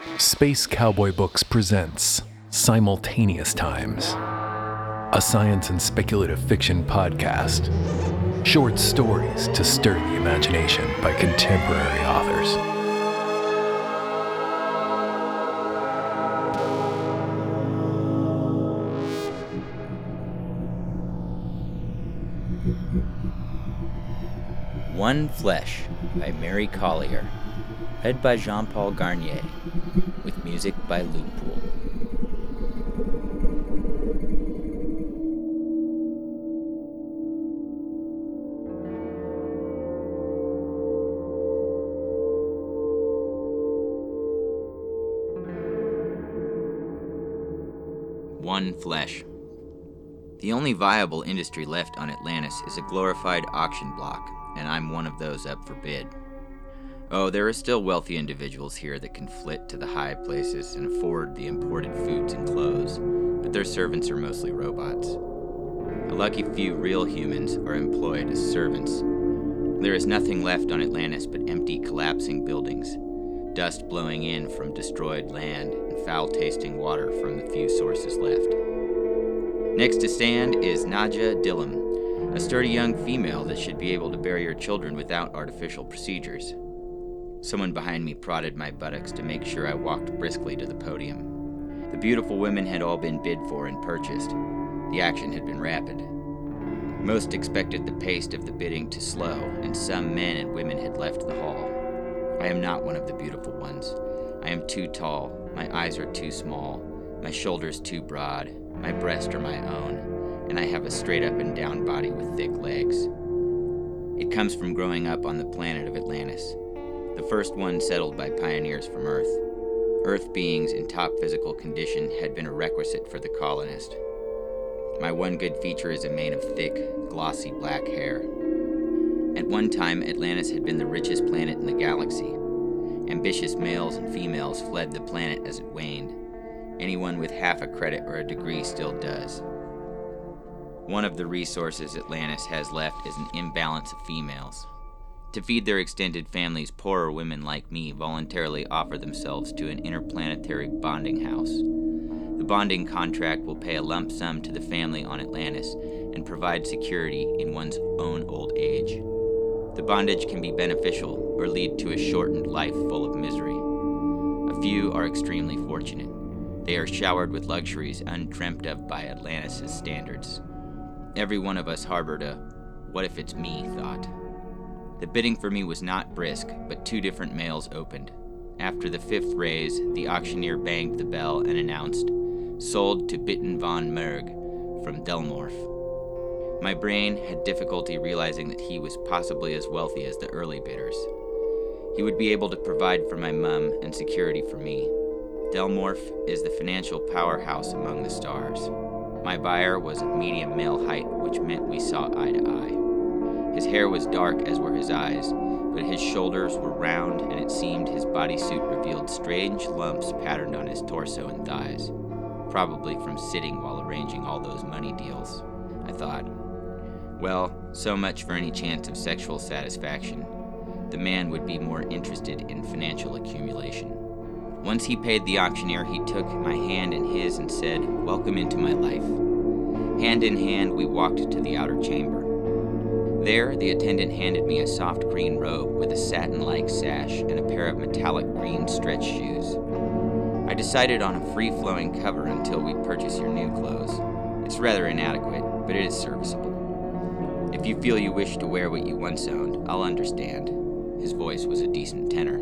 Space Cowboy Books presents Simultaneous Times, a science and speculative fiction podcast. Short stories to stir the imagination by contemporary authors. One Flesh by Mary Collier, read by Jean-Paul Garnier, with music by Looppool. One Flesh. The only viable industry left on Atlantis is a glorified auction block, and I'm one of those up for bid. Oh, there are still wealthy individuals here that can flit to the high places and afford the imported foods and clothes, but their servants are mostly robots. A lucky few real humans are employed as servants. There is nothing left on Atlantis but empty, collapsing buildings, dust blowing in from destroyed land, and foul-tasting water from the few sources left. Next to stand is Nadja Dillam, a sturdy young female that should be able to bear your children without artificial procedures. Someone behind me prodded my buttocks to make sure I walked briskly to the podium. The beautiful women had all been bid for and purchased. The action had been rapid. Most expected the pace of the bidding to slow, and some men and women had left the hall. I am not one of the beautiful ones. I am too tall, my eyes are too small, my shoulders too broad, my breasts are my own, and I have a straight up and down body with thick legs. It comes from growing up on the planet of Atlantis, the first one settled by pioneers from Earth. Earth beings in top physical condition had been a requisite for the colonist. My one good feature is a mane of thick, glossy black hair. At one time, Atlantis had been the richest planet in the galaxy. Ambitious males and females fled the planet as it waned. Anyone with half a credit or a degree still does. One of the resources Atlantis has left is an imbalance of females. To feed their extended families, poorer women like me voluntarily offer themselves to an interplanetary bonding house. The bonding contract will pay a lump sum to the family on Atlantis and provide security in one's own old age. The bondage can be beneficial or lead to a shortened life full of misery. A few are extremely fortunate. They are showered with luxuries undreamt of by Atlantis' standards. Every one of us harbored a "what if it's me" thought. The bidding for me was not brisk, but two different males opened. After the fifth raise, the auctioneer banged the bell and announced, "Sold to Bitten von Merg from Delmorph." My brain had difficulty realizing that he was possibly as wealthy as the early bidders. He would be able to provide for my mum and security for me. Delmorph is the financial powerhouse among the stars. My buyer was of medium male height, which meant we saw eye to eye. His hair was dark as were his eyes, but his shoulders were round and it seemed his bodysuit revealed strange lumps patterned on his torso and thighs, probably from sitting while arranging all those money deals. I thought, well, so much for any chance of sexual satisfaction. The man would be more interested in financial accumulation. Once he paid the auctioneer, he took my hand in his and said, "Welcome into my life." Hand in hand, we walked to the outer chamber. There, the attendant handed me a soft green robe with a satin-like sash and a pair of metallic green stretch shoes. I decided on a free-flowing cover until we purchase your new clothes. It's rather inadequate, but it is serviceable. If you feel you wish to wear what you once owned, I'll understand. His voice was a decent tenor.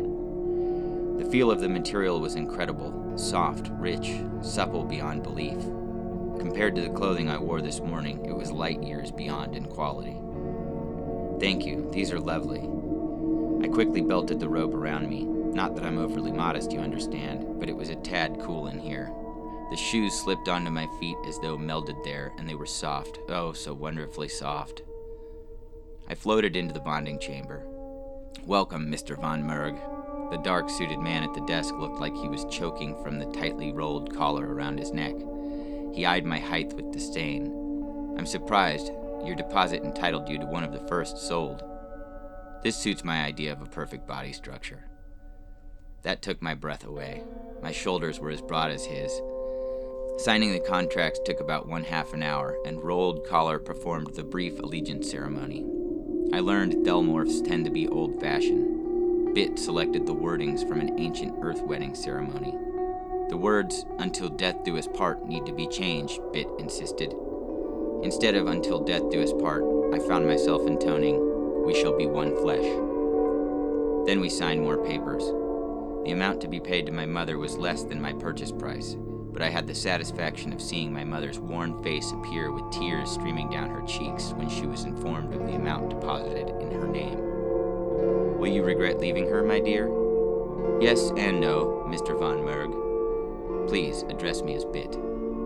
The feel of the material was incredible, soft, rich, supple beyond belief. Compared to the clothing I wore this morning, it was light years beyond in quality. Thank you, these are lovely. I quickly belted the robe around me. Not that I'm overly modest, you understand, but it was a tad cool in here. The shoes slipped onto my feet as though melded there, and they were soft, oh, so wonderfully soft. I floated into the bonding chamber. Welcome, Mr. von Merg. The dark-suited man at the desk looked like he was choking from the tightly rolled collar around his neck. He eyed my height with disdain. I'm surprised. Your deposit entitled you to one of the first sold. This suits my idea of a perfect body structure. That took my breath away. My shoulders were as broad as his. Signing the contracts took about 1/2 an hour, and Rolled Collar performed the brief allegiance ceremony. I learned Delmorphs tend to be old-fashioned. Bit selected the wordings from an ancient earth wedding ceremony. The words, "Until death do us part," need to be changed, Bit insisted. Instead of "Until death do us part," I found myself intoning, "We shall be one flesh." Then we signed more papers. The amount to be paid to my mother was less than my purchase price, but I had the satisfaction of seeing my mother's worn face appear with tears streaming down her cheeks when she was informed of the amount deposited in her name. "Will you regret leaving her, my dear?" "Yes and no, Mr. Von Merg. Please address me as Bit."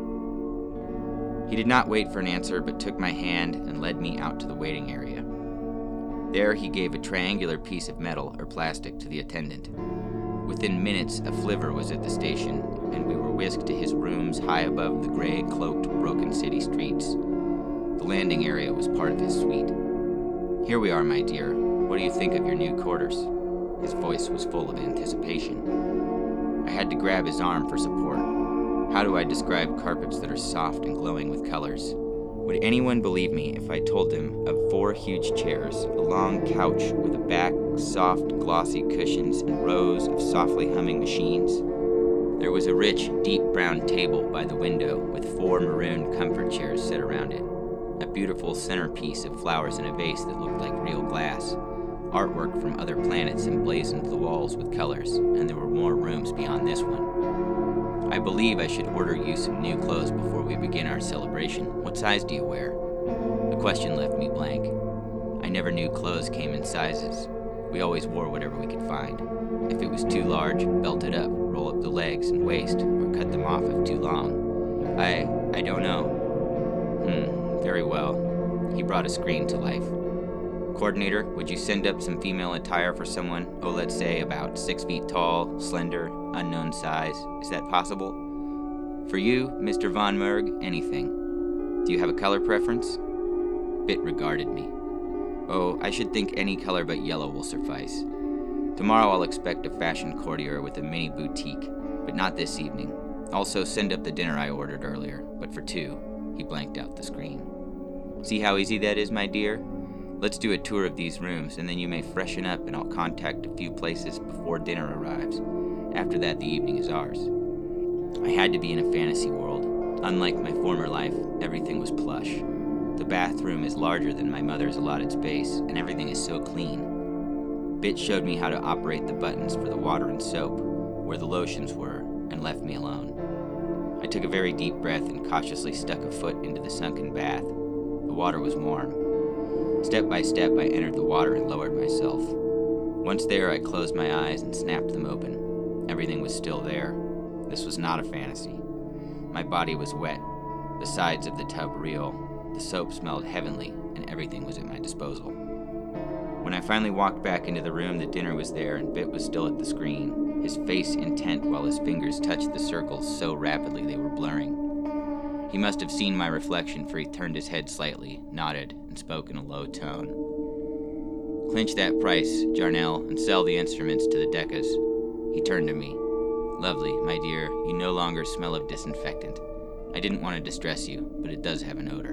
He did not wait for an answer, but took my hand and led me out to the waiting area. There he gave a triangular piece of metal or plastic to the attendant. Within minutes, a flivver was at the station, and we were whisked to his rooms high above the gray, cloaked, broken city streets. The landing area was part of his suite. "Here we are, my dear. What do you think of your new quarters?" His voice was full of anticipation. I had to grab his arm for support. How do I describe carpets that are soft and glowing with colors? Would anyone believe me if I told them of 4 huge chairs, a long couch with a back, soft, glossy cushions, and rows of softly humming machines? There was a rich, deep brown table by the window with 4 maroon comfort chairs set around it, a beautiful centerpiece of flowers in a vase that looked like real glass. Artwork from other planets emblazoned the walls with colors, and there were more rooms beyond this one. "I believe I should order you some new clothes before we begin our celebration. What size do you wear?" The question left me blank. I never knew clothes came in sizes. We always wore whatever we could find. If it was too large, belt it up, roll up the legs and waist, or cut them off if too long. I don't know. Very well. He brought a screen to life. "Coordinator, would you send up some female attire for someone, let's say about 6 feet tall, slender, unknown size? Is that possible?" "For you, Mr. Von Merg, anything. Do you have a color preference?" Bit regarded me. "Oh, I should think any color but yellow will suffice. Tomorrow I'll expect a fashion courtier with a mini boutique, but not this evening. Also send up the dinner I ordered earlier, but for 2. He blanked out the screen. "See how easy that is, my dear? Let's do a tour of these rooms, and then you may freshen up and I'll contact a few places before dinner arrives. After that, the evening is ours." I had to be in a fantasy world. Unlike my former life, everything was plush. The bathroom is larger than my mother's allotted space, and everything is so clean. Bit showed me how to operate the buttons for the water and soap, where the lotions were, and left me alone. I took a very deep breath and cautiously stuck a foot into the sunken bath. The water was warm. Step by step, I entered the water and lowered myself. Once there, I closed my eyes and snapped them open. Everything was still there. This was not a fantasy. My body was wet, the sides of the tub real, the soap smelled heavenly, and everything was at my disposal. When I finally walked back into the room, the dinner was there and Bit was still at the screen, his face intent while his fingers touched the circles so rapidly they were blurring. He must have seen my reflection, for he turned his head slightly, nodded, and spoke in a low tone. "Clinch that price, Jarnell, and sell the instruments to the Decas." He turned to me. "Lovely, my dear, you no longer smell of disinfectant. I didn't want to distress you, but it does have an odor."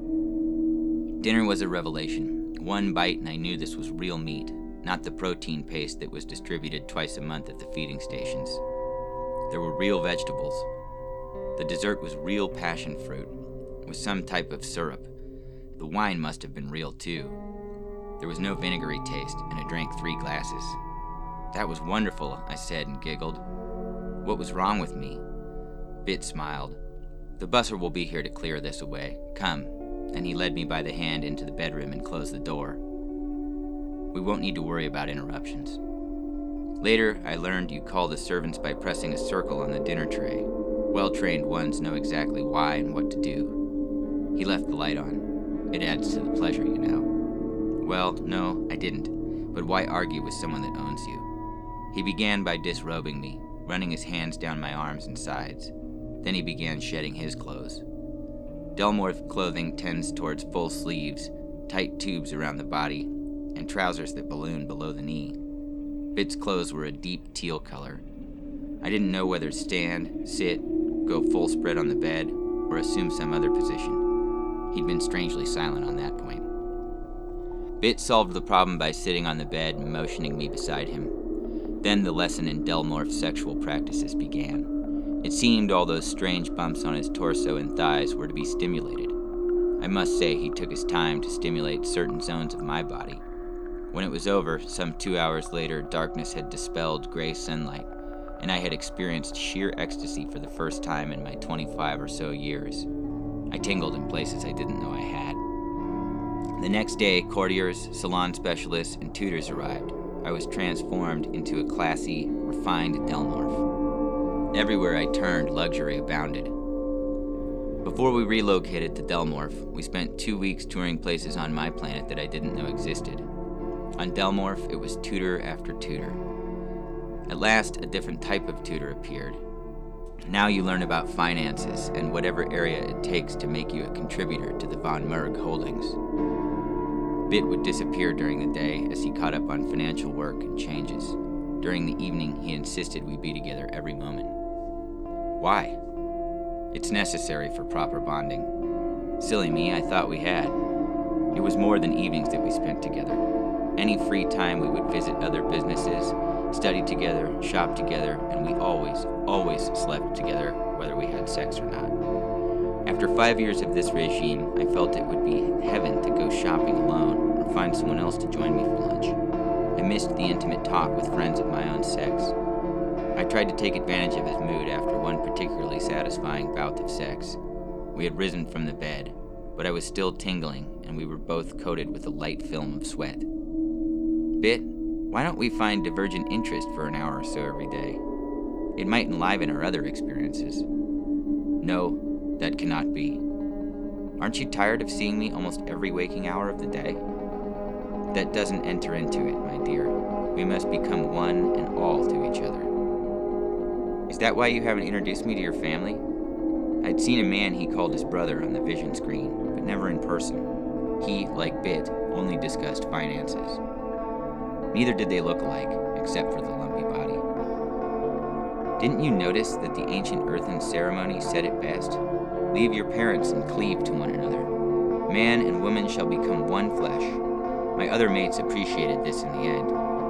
Dinner was a revelation. One bite and I knew this was real meat, not the protein paste that was distributed twice a month at the feeding stations. There were real vegetables. The dessert was real passion fruit, with some type of syrup. The wine must have been real too. There was no vinegary taste, and I drank 3 glasses. "That was wonderful," I said and giggled. What was wrong with me? Bit smiled. "The busser will be here to clear this away. Come." And he led me by the hand into the bedroom and closed the door. "We won't need to worry about interruptions." Later, I learned you call the servants by pressing a circle on the dinner tray. Well-trained ones know exactly why and what to do. He left the light on. It adds to the pleasure, you know. Well, no, I didn't. But why argue with someone that owns you? He began by disrobing me, running his hands down my arms and sides. Then he began shedding his clothes. Delmorph clothing tends towards full sleeves, tight tubes around the body, and trousers that balloon below the knee. Bit's clothes were a deep teal color. I didn't know whether to stand, sit, go full spread on the bed, or assume some other position. He'd been strangely silent on that point. Bit solved the problem by sitting on the bed and motioning me beside him. Then the lesson in Delmorph's sexual practices began. It seemed all those strange bumps on his torso and thighs were to be stimulated. I must say he took his time to stimulate certain zones of my body. When it was over, some 2 hours later, darkness had dispelled gray sunlight, and I had experienced sheer ecstasy for the first time in my 25 or so years. I tingled in places I didn't know I had. The next day, courtiers, salon specialists, and tutors arrived. I was transformed into a classy, refined Delmorph. Everywhere I turned, luxury abounded. Before we relocated to Delmorph, we spent 2 weeks touring places on my planet that I didn't know existed. On Delmorph, it was tutor after tutor. At last, a different type of tutor appeared. Now you learn about finances and whatever area it takes to make you a contributor to the Von Merg holdings. Bit would disappear during the day as he caught up on financial work and changes. During the evening, he insisted we be together every moment. Why? It's necessary for proper bonding. Silly me, I thought we had. It was more than evenings that we spent together. Any free time we would visit other businesses, study together, shop together, and we always slept together, whether we had sex or not. After 5 years of this regime, I felt it would be heaven to go shopping alone or find someone else to join me for lunch. I missed the intimate talk with friends of my own sex. I tried to take advantage of his mood after one particularly satisfying bout of sex. We had risen from the bed, but I was still tingling, and we were both coated with a light film of sweat. Bit, why don't we find divergent interest for an hour or so every day? It might enliven our other experiences. No, that cannot be. Aren't you tired of seeing me almost every waking hour of the day? That doesn't enter into it, my dear. We must become one and all to each other. Is that why you haven't introduced me to your family? I'd seen a man he called his brother on the vision screen, but never in person. He, like Bit, only discussed finances. Neither did they look alike, except for the lumpy body. Didn't you notice that the ancient earthen ceremony said it best? Leave your parents and cleave to one another. Man and woman shall become one flesh. My other mates appreciated this in the end.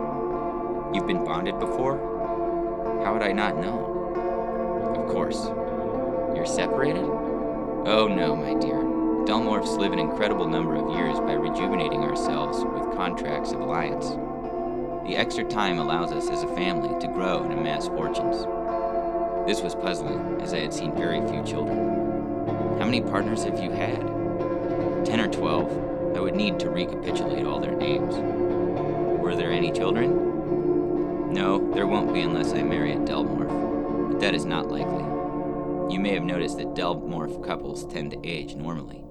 You've been bonded before? How had I not known? Of course. You're separated? Oh no, my dear. Delmorphs live an incredible number of years by rejuvenating ourselves with contracts of alliance. The extra time allows us as a family to grow and amass fortunes. This was puzzling, as I had seen very few children. How many partners have you had? 10 or 12. I would need to recapitulate all their names. Were there any children? No, there won't be unless I marry a Delmorph, but that is not likely. You may have noticed that Delmorph couples tend to age normally.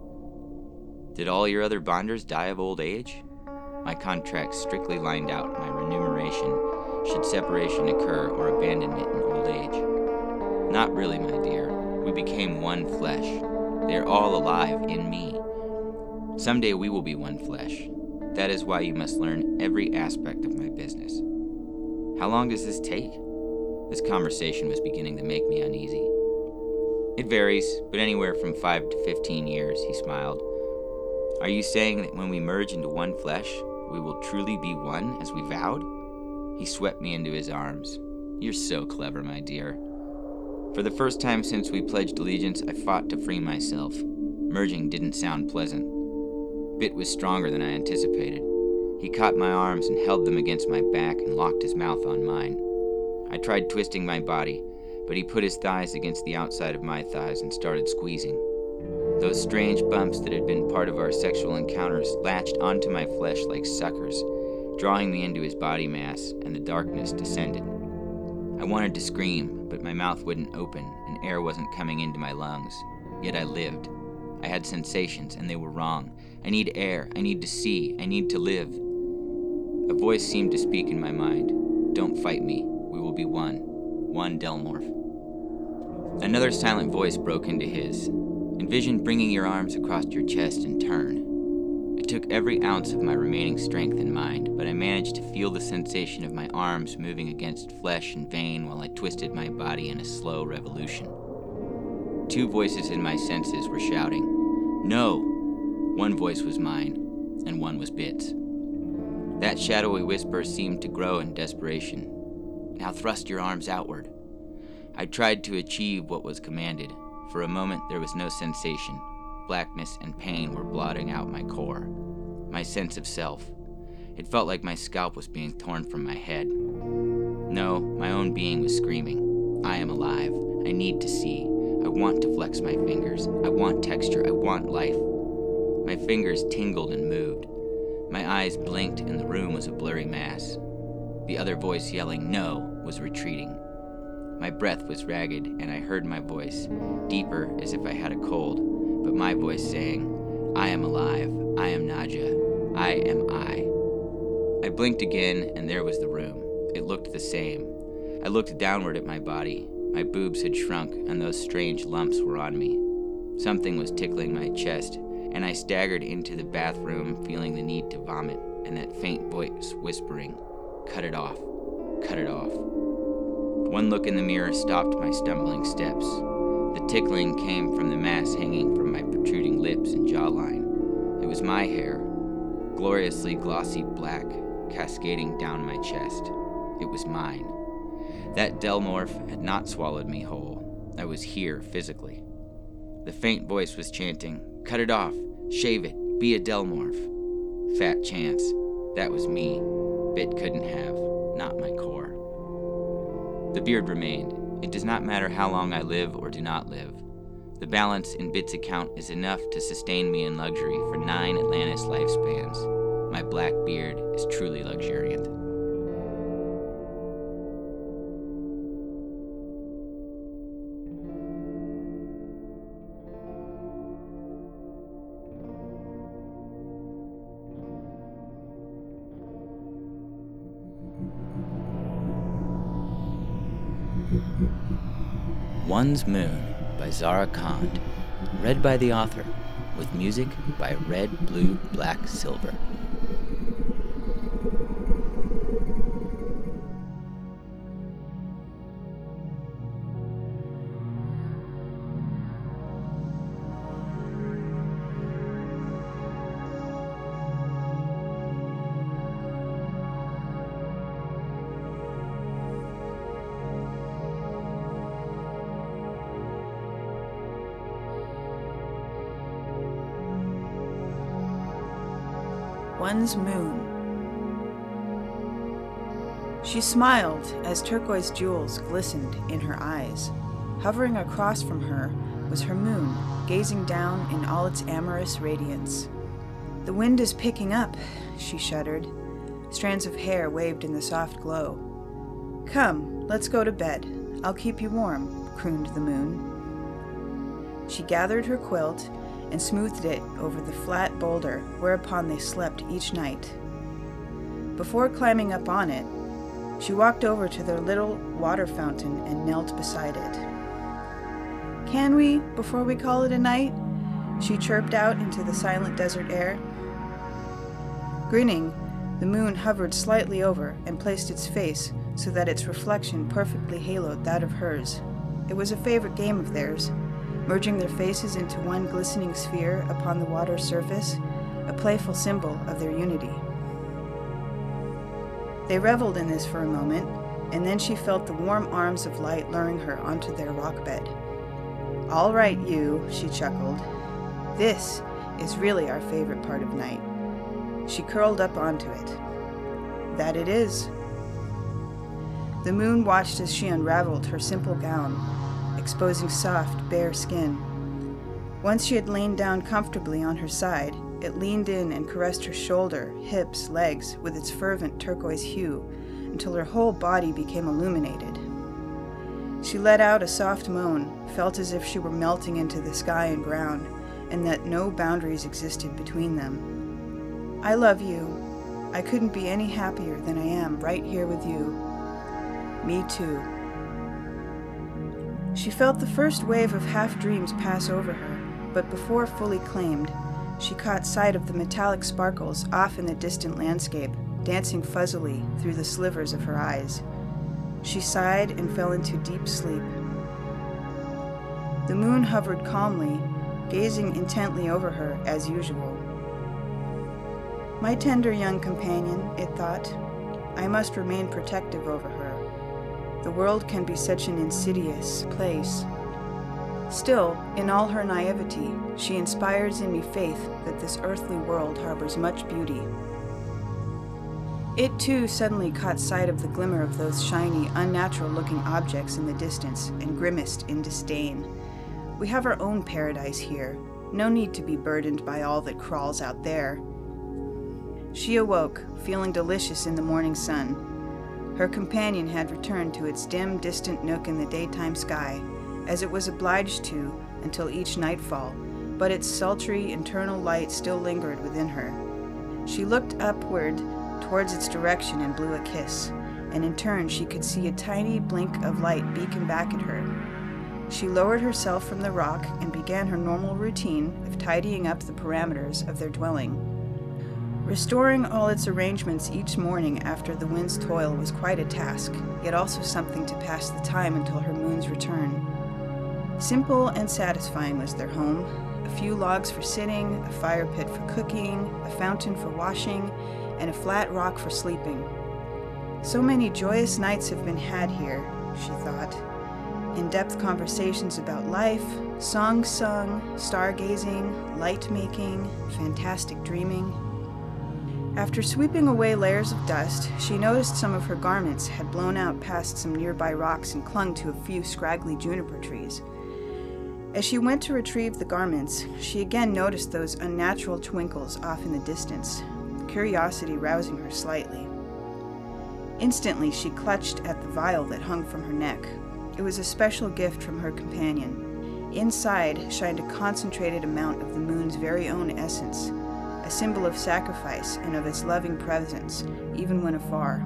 Did all your other bonders die of old age? My contract strictly lined out my remuneration should separation occur or abandonment in old age. Not really, my dear. We became one flesh. They are all alive in me. Someday we will be one flesh. That is why you must learn every aspect of my business. How long does this take? This conversation was beginning to make me uneasy. It varies, but anywhere from 5 to 15 years, he smiled. Are you saying that when we merge into one flesh, we will truly be one as we vowed? He swept me into his arms. You're so clever, my dear. For the first time since we pledged allegiance, I fought to free myself. Merging didn't sound pleasant. Bit was stronger than I anticipated. He caught my arms and held them against my back and locked his mouth on mine. I tried twisting my body, but he put his thighs against the outside of my thighs and started squeezing. Those strange bumps that had been part of our sexual encounters latched onto my flesh like suckers, drawing me into his body mass, and the darkness descended. I wanted to scream, but my mouth wouldn't open, and air wasn't coming into my lungs. Yet I lived. I had sensations, and they were wrong. I need air. I need to see. I need to live. A voice seemed to speak in my mind. Don't fight me. We will be one. One Delmorph. Another silent voice broke into his. Envision bringing your arms across your chest and turn. It took every ounce of my remaining strength and mind, but I managed to feel the sensation of my arms moving against flesh and vein while I twisted my body in a slow revolution. Two voices in my senses were shouting, "No!" One voice was mine, and one was Bit's. That shadowy whisper seemed to grow in desperation. "Now thrust your arms outward." I tried to achieve what was commanded. For a moment there was no sensation. Blackness and pain were blotting out my core, my sense of self. It felt like my scalp was being torn from my head. No, my own being was screaming, "I am alive. I need to see. I want to flex my fingers. I want texture. I want life." My fingers tingled and moved. My eyes blinked and the room was a blurry mass. The other voice yelling "No" was retreating. My breath was ragged and I heard my voice, deeper as if I had a cold, but my voice saying, "I am alive. I am Nadja. I am I." I blinked again and there was the room. It looked the same. I looked downward at my body. My boobs had shrunk and those strange lumps were on me. Something was tickling my chest, and I staggered into the bathroom feeling the need to vomit and that faint voice whispering, "Cut it off. Cut it off." One look in the mirror stopped my stumbling steps. The tickling came from the mass hanging from my protruding lips and jawline. It was my hair, gloriously glossy black, cascading down my chest. It was mine. That Delmorph had not swallowed me whole. I was here physically. The faint voice was chanting, "Cut it off, shave it, be a Delmorph." Fat chance. That was me. Bit couldn't have, not my core. The beard remained. It does not matter how long I live or do not live. The balance in Bit's account is enough to sustain me in luxury for 9 Atlantis lifespans. My black beard is truly luxuriant. One's Moon by Zara Kand, read by the author, with music by Red, Blue, Black, Silver. One's Moon. She smiled as turquoise jewels glistened in her eyes. Hovering across from her was her moon, gazing down in all its amorous radiance. "The wind is picking up," she shuddered. Strands of hair waved in the soft glow. "Come, let's go to bed. I'll keep you warm," crooned the moon. She gathered her quilt and smoothed it over the flat boulder whereupon they slept each night. Before climbing up on it, she walked over to their little water fountain and knelt beside it. "Can we, before we call it a night?" she chirped out into the silent desert air. Grinning, the moon hovered slightly over and placed its face so that its reflection perfectly haloed that of hers. It was a favorite game of theirs, merging their faces into one glistening sphere upon the water's surface, a playful symbol of their unity. They reveled in this for a moment, and then she felt the warm arms of light luring her onto their rock bed. "All right, you," she chuckled. "This is really our favorite part of night." She curled up onto it. "That it is." The moon watched as she unraveled her simple gown, exposing soft, bare skin. Once she had lain down comfortably on her side, it leaned in and caressed her shoulder, hips, legs with its fervent turquoise hue until her whole body became illuminated. She let out a soft moan, felt as if she were melting into the sky and ground, and that no boundaries existed between them. "I love you. I couldn't be any happier than I am right here with you." "Me too." She felt the first wave of half-dreams pass over her, but before fully claimed, she caught sight of the metallic sparkles off in the distant landscape, dancing fuzzily through the slivers of her eyes. She sighed and fell into deep sleep. The moon hovered calmly, gazing intently over her as usual. My tender young companion, it thought. I must remain protective over her. The world can be such an insidious place. Still, in all her naivety, she inspires in me faith that this earthly world harbors much beauty. It too suddenly caught sight of the glimmer of those shiny, unnatural-looking objects in the distance and grimaced in disdain. We have our own paradise here. No need to be burdened by all that crawls out there. She awoke, feeling delicious in the morning sun. Her companion had returned to its dim, distant nook in the daytime sky, as it was obliged to until each nightfall, but its sultry internal light still lingered within her. She looked upward towards its direction and blew a kiss, and in turn she could see a tiny blink of light beacon back at her. She lowered herself from the rock and began her normal routine of tidying up the parameters of their dwelling. Restoring all its arrangements each morning after the wind's toil was quite a task, yet also something to pass the time until her moon's return. Simple and satisfying was their home. A few logs for sitting, a fire pit for cooking, a fountain for washing, and a flat rock for sleeping. So many joyous nights have been had here, she thought. In-depth conversations about life, songs sung, stargazing, light-making, fantastic dreaming. After sweeping away layers of dust, she noticed some of her garments had blown out past some nearby rocks and clung to a few scraggly juniper trees. As she went to retrieve the garments, she again noticed those unnatural twinkles off in the distance, curiosity rousing her slightly. Instantly, she clutched at the vial that hung from her neck. It was a special gift from her companion. Inside shined a concentrated amount of the moon's very own essence, a symbol of sacrifice and of its loving presence, even when afar.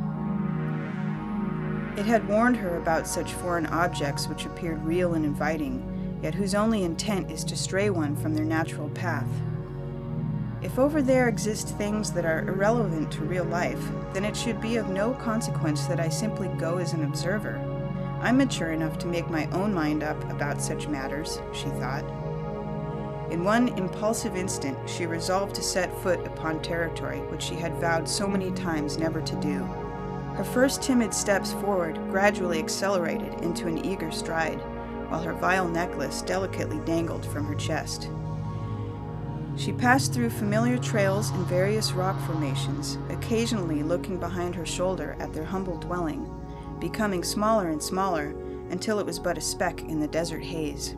It had warned her about such foreign objects which appeared real and inviting, yet whose only intent is to stray one from their natural path. If over there exist things that are irrelevant to real life, then it should be of no consequence that I simply go as an observer. I'm mature enough to make my own mind up about such matters, she thought. In one impulsive instant, she resolved to set foot upon territory which she had vowed so many times never to do. Her first timid steps forward gradually accelerated into an eager stride, while her vial necklace delicately dangled from her chest. She passed through familiar trails in various rock formations, occasionally looking behind her shoulder at their humble dwelling, becoming smaller and smaller until it was but a speck in the desert haze.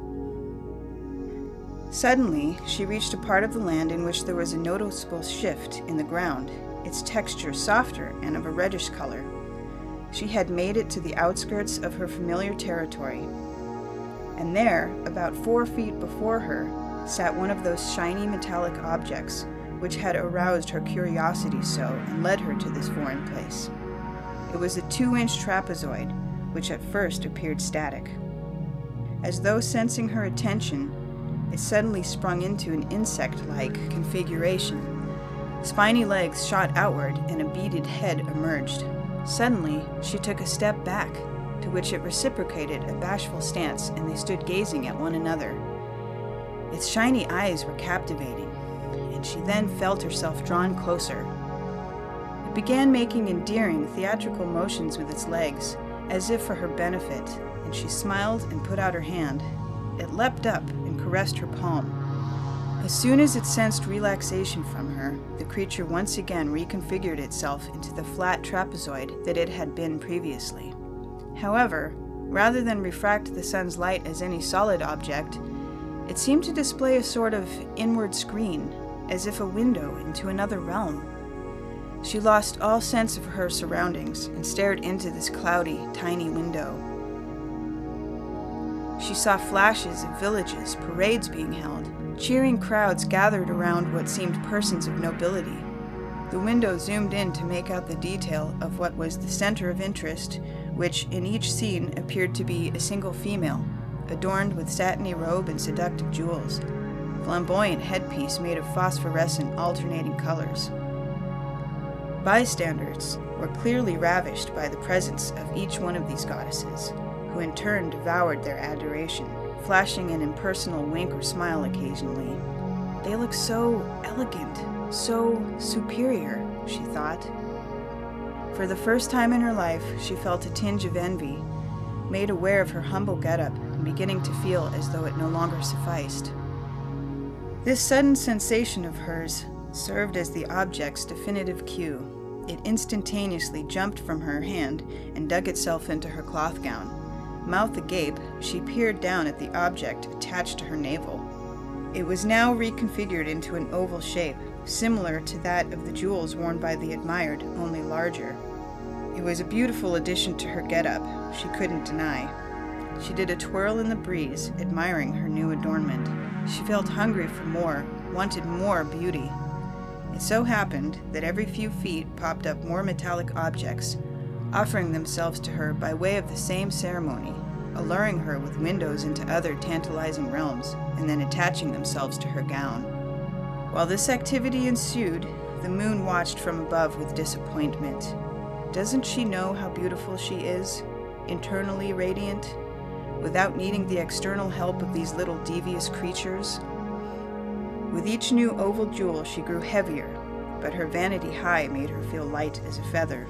Suddenly, she reached a part of the land in which there was a noticeable shift in the ground, its texture softer and of a reddish color. She had made it to the outskirts of her familiar territory, and there, about 4 feet before her, sat one of those shiny metallic objects which had aroused her curiosity so and led her to this foreign place. It was a 2-inch trapezoid, which at first appeared static. As though sensing her attention, it suddenly sprung into an insect-like configuration. Spiny legs shot outward and a beaded head emerged. Suddenly, she took a step back, to which it reciprocated a bashful stance, and they stood gazing at one another. Its shiny eyes were captivating, and she then felt herself drawn closer. It began making endearing, theatrical motions with its legs, as if for her benefit, and she smiled and put out her hand. It leapt up and caressed her palm. As soon as it sensed relaxation from her, the creature once again reconfigured itself into the flat trapezoid that it had been previously. However, rather than refract the sun's light as any solid object, it seemed to display a sort of inward screen, as if a window into another realm. She lost all sense of her surroundings and stared into this cloudy, tiny window. She saw flashes of villages, parades being held. Cheering crowds gathered around what seemed persons of nobility. The window zoomed in to make out the detail of what was the center of interest, which in each scene appeared to be a single female, adorned with satiny robe and seductive jewels. flamboyant headpiece made of phosphorescent alternating colors. Bystanders were clearly ravished by the presence of each one of these goddesses, who in turn devoured their adoration, flashing an impersonal wink or smile occasionally. They look so elegant, so superior, she thought. For the first time in her life, she felt a tinge of envy, made aware of her humble getup and beginning to feel as though it no longer sufficed. This sudden sensation of hers served as the object's definitive cue. It instantaneously jumped from her hand and dug itself into her cloth gown. Mouth agape, she peered down at the object attached to her navel. It was now reconfigured into an oval shape, similar to that of the jewels worn by the admired, only larger. It was a beautiful addition to her getup, she couldn't deny. She did a twirl in the breeze, admiring her new adornment. She felt hungry for more, wanted more beauty. It so happened that every few feet popped up more metallic objects, offering themselves to her by way of the same ceremony, alluring her with windows into other tantalizing realms, and then attaching themselves to her gown. While this activity ensued, the moon watched from above with disappointment. Doesn't she know how beautiful she is, internally radiant, without needing the external help of these little devious creatures? With each new oval jewel she grew heavier, but her vanity high made her feel light as a feather.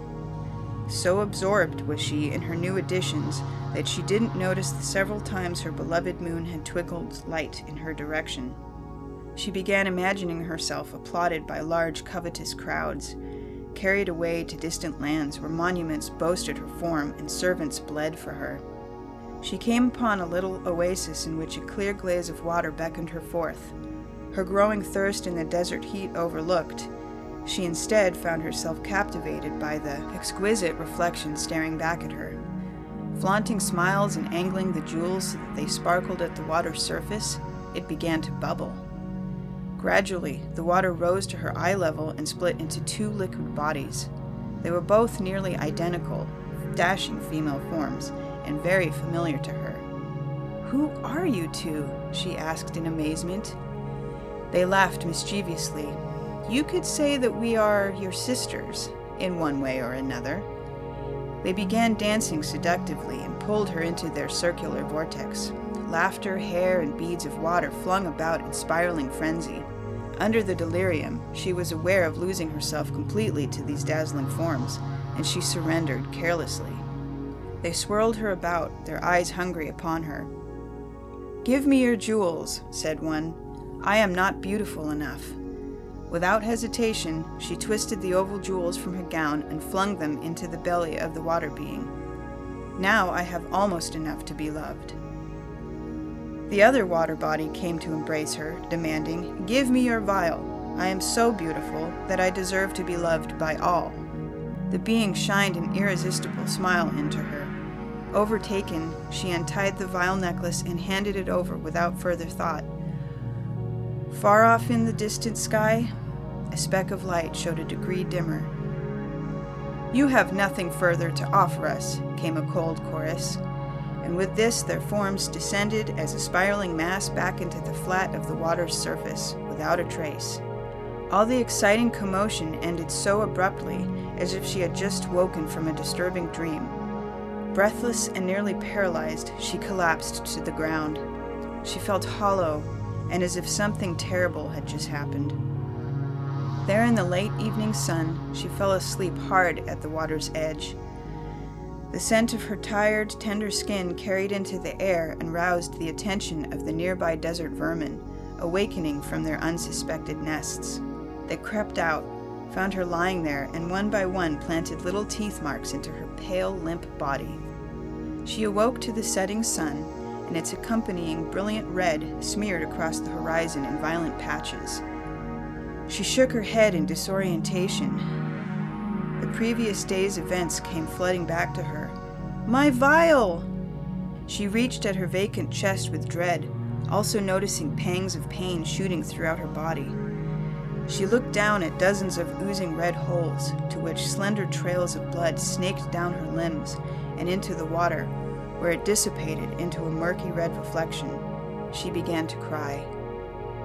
So absorbed was she in her new additions that she didn't notice the several times her beloved moon had twinkled light in her direction. She began imagining herself applauded by large covetous crowds, carried away to distant lands where monuments boasted her form and servants bled for her. She came upon a little oasis in which a clear glaze of water beckoned her forth. Her growing thirst in the desert heat overlooked, she instead found herself captivated by the exquisite reflection staring back at her. Flaunting smiles and angling the jewels so that they sparkled at the water's surface, it began to bubble. Gradually, the water rose to her eye level and split into two liquid bodies. They were both nearly identical, dashing female forms, and very familiar to her. "Who are you two?" she asked in amazement. They laughed mischievously. "You could say that we are your sisters, in one way or another." They began dancing seductively and pulled her into their circular vortex. Laughter, hair, and beads of water flung about in spiraling frenzy. Under the delirium, she was aware of losing herself completely to these dazzling forms, and she surrendered carelessly. They swirled her about, their eyes hungry upon her. "Give me your jewels," said one. "I am not beautiful enough." Without hesitation, she twisted the oval jewels from her gown and flung them into the belly of the water being. "Now I have almost enough to be loved." The other water body came to embrace her, demanding, "Give me your vial. I am so beautiful that I deserve to be loved by all." The being shined an irresistible smile into her. Overtaken, she untied the vial necklace and handed it over without further thought. Far off in the distant sky, a speck of light showed a degree dimmer. "You have nothing further to offer us," came a cold chorus, and with this their forms descended as a spiraling mass back into the flat of the water's surface, without a trace. All the exciting commotion ended so abruptly, as if she had just woken from a disturbing dream. Breathless and nearly paralyzed, she collapsed to the ground. She felt hollow, and as if something terrible had just happened. There in the late evening sun, she fell asleep hard at the water's edge. The scent of her tired, tender skin carried into the air and roused the attention of the nearby desert vermin, awakening from their unsuspected nests. They crept out, found her lying there, and one by one planted little teeth marks into her pale, limp body. She awoke to the setting sun, and its accompanying brilliant red smeared across the horizon in violent patches. She shook her head in disorientation. The previous day's events came flooding back to her. "My vial!" She reached at her vacant chest with dread, also noticing pangs of pain shooting throughout her body. She looked down at dozens of oozing red holes, to which slender trails of blood snaked down her limbs and into the water, where it dissipated into a murky red reflection. She began to cry.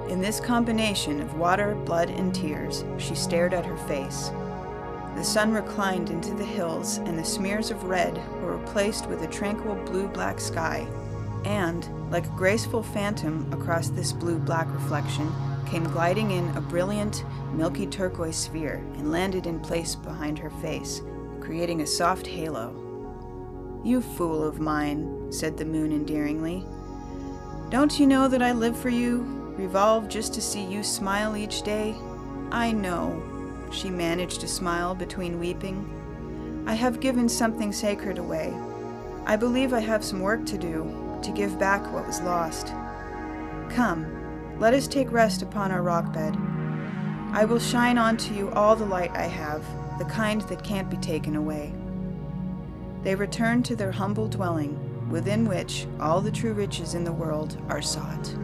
In this combination of water, blood, and tears, she stared at her face. The sun reclined into the hills, and the smears of red were replaced with a tranquil blue-black sky. And, like a graceful phantom across this blue-black reflection, came gliding in a brilliant, milky turquoise sphere and landed in place behind her face, creating a soft halo. "You fool of mine," said the moon endearingly. "Don't you know that I live for you, revolve just to see you smile each day?" "I know," she managed to smile between weeping. "I have given something sacred away. I believe I have some work to do, to give back what was lost. Come, let us take rest upon our rock bed. I will shine onto you all the light I have, the kind that can't be taken away." They returned to their humble dwelling, within which all the true riches in the world are sought.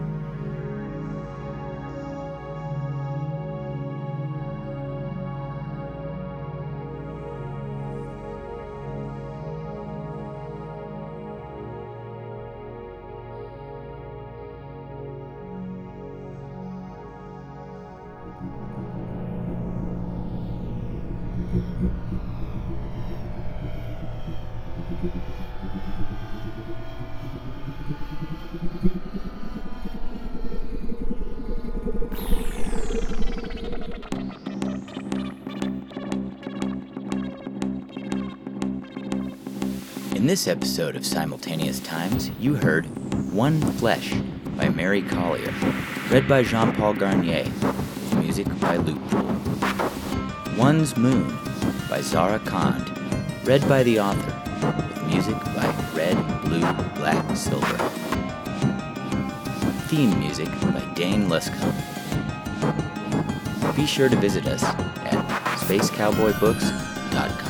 In this episode of Simultaneous Times, you heard One Flesh by Mary Collier, read by Jean-Paul Garnier, with music by Looppool. One's Moon by Zara Kand, read by the author, with music by Red, Blue, Black, Silver. Theme music by Dane Luscombe. Be sure to visit us at spacecowboybooks.com.